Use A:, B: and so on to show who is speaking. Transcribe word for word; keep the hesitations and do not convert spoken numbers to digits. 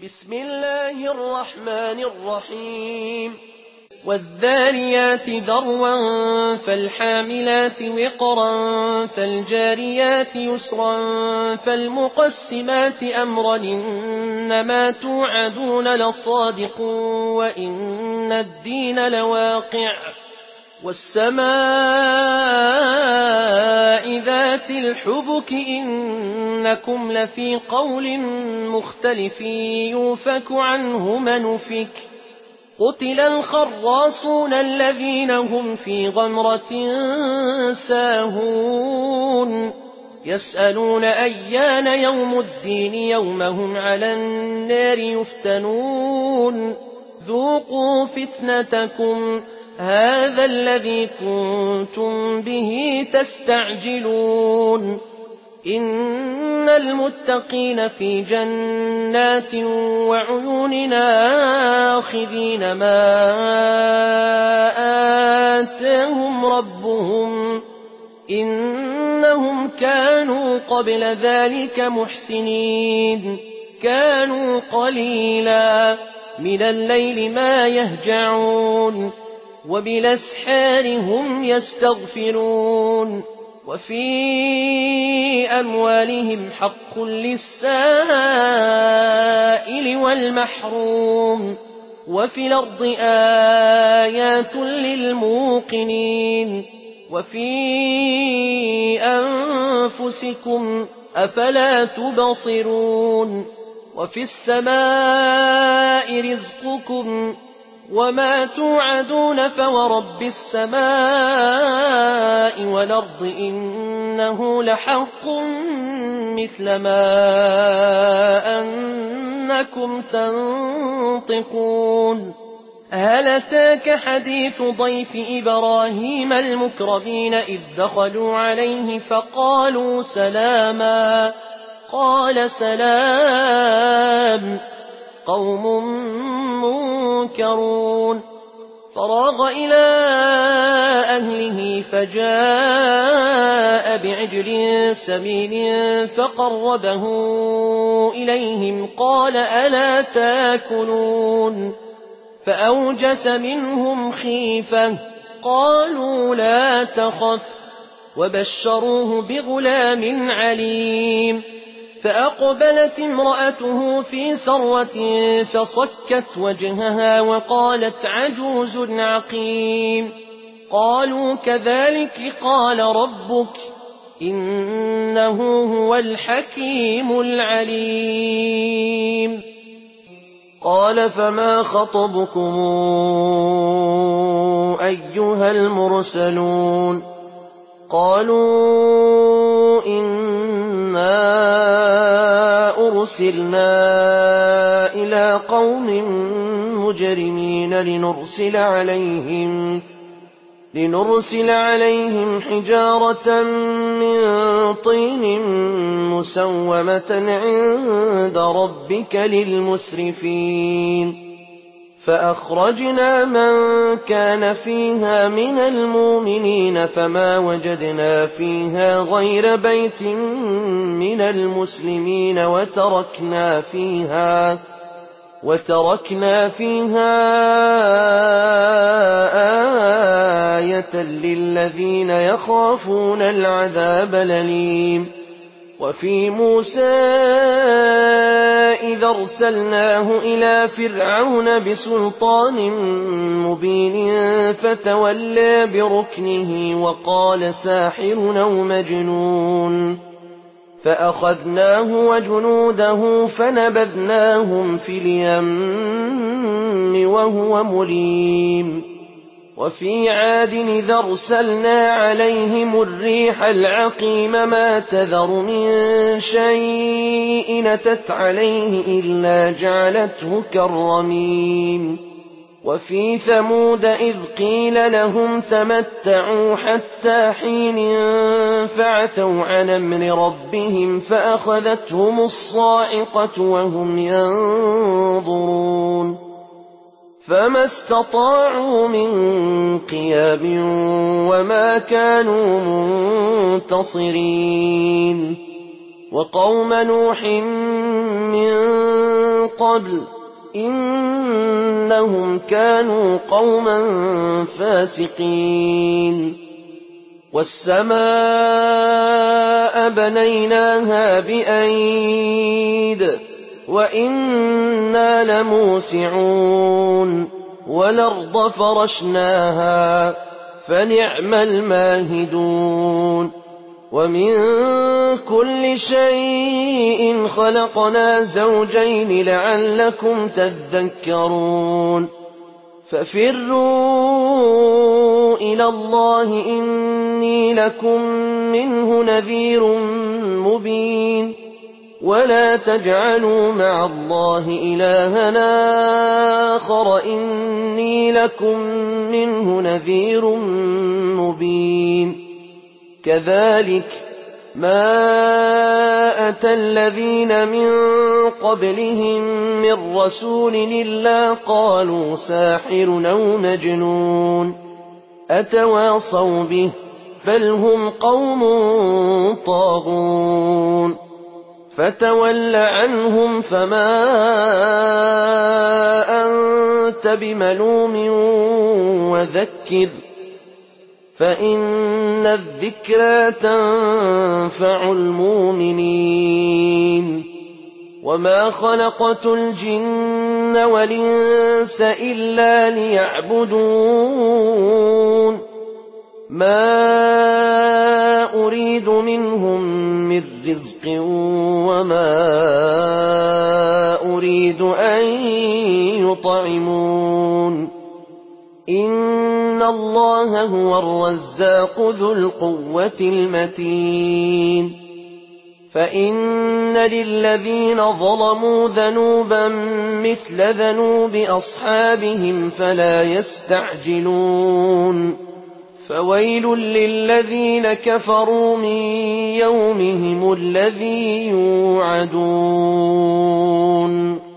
A: بسم الله الرحمن الرحيم والذاريات ذروا فالحاملات وقرا فالجاريات يسرا فالمقسمات أمرا إنما توعدون لصادق وإن الدين لواقع والسماء ذات الحبك إنكم لفي قول مختلف يوفك عنه من أفك قتل الخراصون الذين هم في غمرة ساهون يسألون أيان يوم الدين يوم هم على النار يفتنون ذوقوا فتنتكم هذا الذي كنتم به تستعجلون إن المتقين في جنات وعيون آخذين ما آتاهم ربهم إنهم كانوا قبل ذلك محسنين كانوا قليلا من الليل ما يهجعون وبالأسحار هم يستغفرون وفي أموالهم حق للسائل والمحروم وفي الأرض آيات للموقنين وفي أنفسكم أفلا تبصرون وفي السماء رزقكم وما توعدون فورب السماء والأرض إنه لحق مثل ما أنكم تنطقون هل أتاك حديث ضيف إبراهيم المكرمين إذ دخلوا عليه فقالوا سلاما قال سلام قوم منكرون فراغ إلى أهله فجاء بعجل سمين فقربه إليهم قال ألا تاكلون فأوجس منهم خيفة قالوا لا تخف وبشروه بغلام عليم فأقبلت امرأته في سرة فصكت وجهها وقالت عجوز عقيم قالوا كذلك قال ربك إنه هو الحكيم العليم قال فما خطبكم أيها المرسلون قالوا إنا أرسلنا إلى قوم مجرمين لنرسل عليهم لنرسل عليهم حجارة من طين مسومة عند ربك للمسرفين فأخرجنا من كان فيها من المؤمنين فما وجدنا فيها غير بيت من المسلمين وتركنا فيها وتركنا فيها آية للذين يخافون العذاب الأليم وفي موسى إذا أرسلناه إلى فرعون بسلطان مبين فتولى بركنه وقال ساحر أو مجنون فأخذناه وجنوده فنبذناهم في اليم وهو مليم وفي عاد إذا أرسلنا عليهم الريح العقيم ما تذر من شيء أتت عليه إلا جعلته كالرميم وفي ثمود إذ قيل لهم تمتعوا حتى حين فعتوا عن أمر ربهم فأخذتهم الصاعقة وهم ينظرون فما استطاعوا من قيام وما كانوا منتصرين وقوم نوح من قَبْلُ إِنَّهُمْ كَانُوا قَوْمًا فَاسِقِينَ وَالسَّمَاءَ بَنَيْنَاهَا بِأَيْدٍ وَإِنَّا لَمُوسِعُونَ وَالْأَرْضَ فَرَشْنَاهَا فَنِعْمَ الْمَاهِدُونَ وَمِن كُلِّ شَيْءٍ خَلَقْنَا زَوْجَيْنِ لَعَلَّكُمْ تَذَكَّرُونَ فَفِرُّوا إِلَى اللَّهِ إِنِّي لَكُم مِّنْهُ نَذِيرٌ مُّبِينٌ وَلَا تَجْعَلُوا مَعَ اللَّهِ إِلَٰهًا آخَرَ إِنِّي لَكُم مِّنْهُ نَذِيرٌ مُّبِينٌ كَذَٰلِكَ مَا أَتَى الَّذِينَ مِن قَبْلِهِم مِّن رَّسُولٍ إِلَّا قَالُوا سَاحِرٌ أَوْ مَجْنُونٌ أَتَوَاصَوْا بِهِ ۚ بَلْ هُمْ قَوْمٌ طَاغُونَ فَتَوَلَّ عَنْهُمْ فَمَا أَنتَ بِمَلُومٍ وَذَكِّرْ فَإِنَّ الذِّكْرَىٰ تَنفَعُ الْمُؤْمِنِينَ وَمَا خَلَقْتُ الْجِنَّ وَالْإِنسَ إِلَّا لِيَعْبُدُونِ مَا أُرِيدُ مِنْهُم مِّن رِّزْقٍ وَمَا أُرِيدُ أَن يُطْعِمُونِ إِنَّ اللَّهَ هُوَ الرَّزَّاقُ ذُو الْقُوَّةِ الْمَتِينُ فَإِنَّ لِلَّذِينَ ظَلَمُوا ذَنُوبًا مِّثْلَ ذَنُوبِ أَصْحَابِهِمْ فَلَا يَسْتَعْجِلُونِ فَوَيْلٌ لِّلَّذِينَ كَفَرُوا مِن يَوْمِهِمُ الَّذِي يُوعَدُونَ